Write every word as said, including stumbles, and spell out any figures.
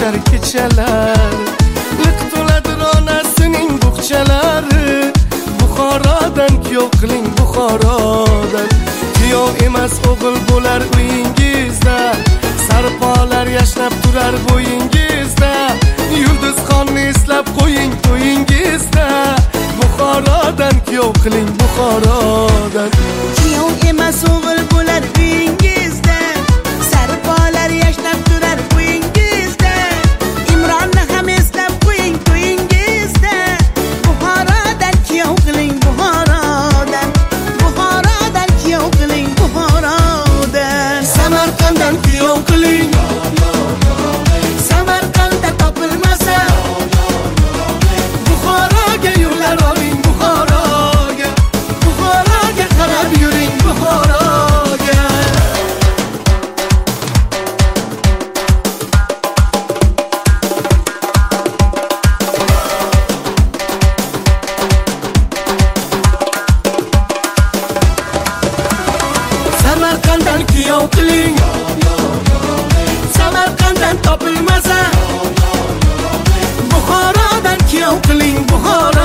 o'tar kechalar, liq to'ladi onasining bog'chalari. Buxorodan kuyov qiling, Buxorodan. Kuyov emas o'g'il bo'lar uyingizda, sarpolar yashnab turar bo'yingizda. Yulduzxonni eslab qo'ying to'yingizda. Buxorodan kuyov qiling, Buxorodan. Kuyov emas o'g'il bo'lar uyingizda, sarpolar yashnab turar bo'yingizda. Imronni ham eslab qo'ying to'yingizda. Buxorodan kuyov qiling, Buxorodan. Buxorodan kuyov qiling, Buxorodan. Samarqanddan kuyov qiling, Samarqandda topilmasa, Buxoroga yo'llar oling, Buxoroga. Buxoroga qarab yuring, Buxoroga. Samarqanddan kuyov qiling, Samarqanddan topilmasa, Buxorodan kuyov qiling, Buxoro.